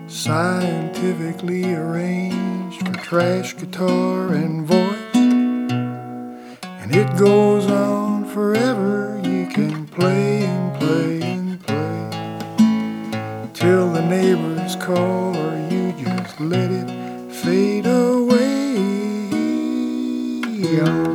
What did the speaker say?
scientifically arranged for trash, guitar, and voice. And it goes on forever. You can play and play and play till the neighbors call, or you just let it fade away.